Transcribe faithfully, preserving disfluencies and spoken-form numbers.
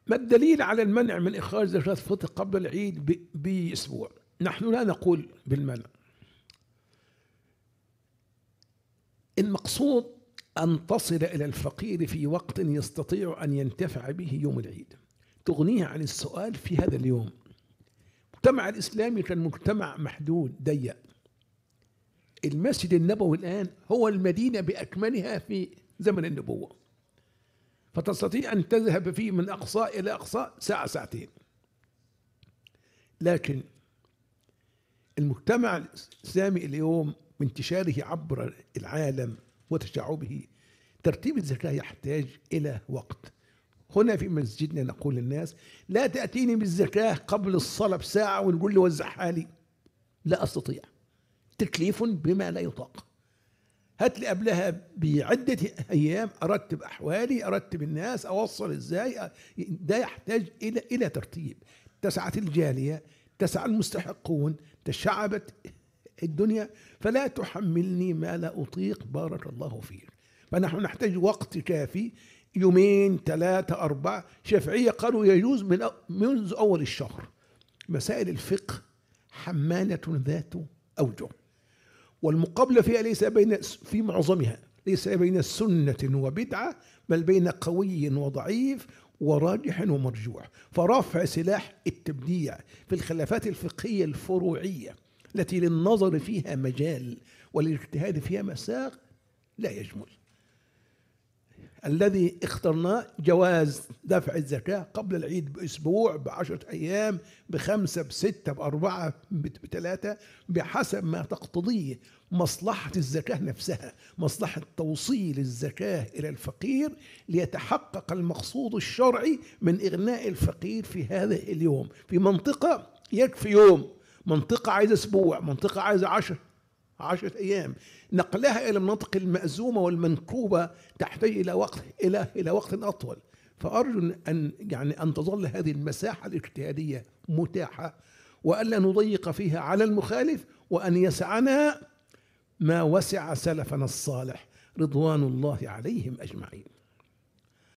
ما الدليل على المنع من إخراج زكاة الفطر قبل العيد ب- بأسبوع؟ نحن لا نقول بالمنع، المقصود أن تصل إلى الفقير في وقت يستطيع أن ينتفع به يوم العيد، تغنيه عن السؤال في هذا اليوم. المجتمع الإسلامي كان مجتمع محدود ضيق، المسجد النبوي الآن هو المدينة بأكملها في زمن النبوة، فتستطيع أن تذهب فيه من أقصى إلى أقصى ساعة ساعتين. لكن المجتمع الإسلامي اليوم بانتشاره عبر العالم وتشعبه، ترتيب الزكاة يحتاج إلى وقت. هنا في مسجدنا نقول للناس: لا تأتيني بالزكاة قبل الصلاة بساعة ونقول لي وزعها لي، لا أستطيع، تكليف بما لا يطاق. هات لي قبلها بعدة أيام أرتب أحوالي، أرتب الناس، أوصل إزاي. ده يحتاج إلى إلى ترتيب. اتسعت الجالية، اتسع المستحقون، تشعبت الدنيا، فلا تحملني ما لا أطيق، بارك الله فيك. فنحن نحتاج وقت كافي، يومين ثلاثة أربعة. شافعية قالوا يجوز من منذ أول الشهر. مسائل الفقه حمالة ذات أوجه، والمقابلة فيها ليس بين في معظمها ليس بين سنة وبدعة، بل بين قوي وضعيف وراجح ومرجوح. فرفع سلاح التبديع في الخلافات الفقهية الفروعية التي للنظر فيها مجال والاجتهاد فيها مساغ لا يجمل. الذي اخترناه جواز دفع الزكاة قبل العيد بأسبوع، بعشرة أيام، بخمسة، بستة، بأربعة، بثلاثة، بحسب ما تقتضيه مصلحة الزكاة نفسها، مصلحة توصيل الزكاة إلى الفقير ليتحقق المقصود الشرعي من إغناء الفقير في هذا اليوم. في منطقة يكفي يوم، منطقة عايزة أسبوع، منطقة عايزة عشر عشرة أيام. نقلها إلى المناطق المأزومة والمنكوبة تحتاج إلى وقت إلى إلى وقت أطول. فأرجو أن يعني أن تظل هذه المساحة الاجتهادية متاحة، وألا نضيق فيها على المخالف، وأن يسعنا ما وسع سلفنا الصالح رضوان الله عليهم أجمعين.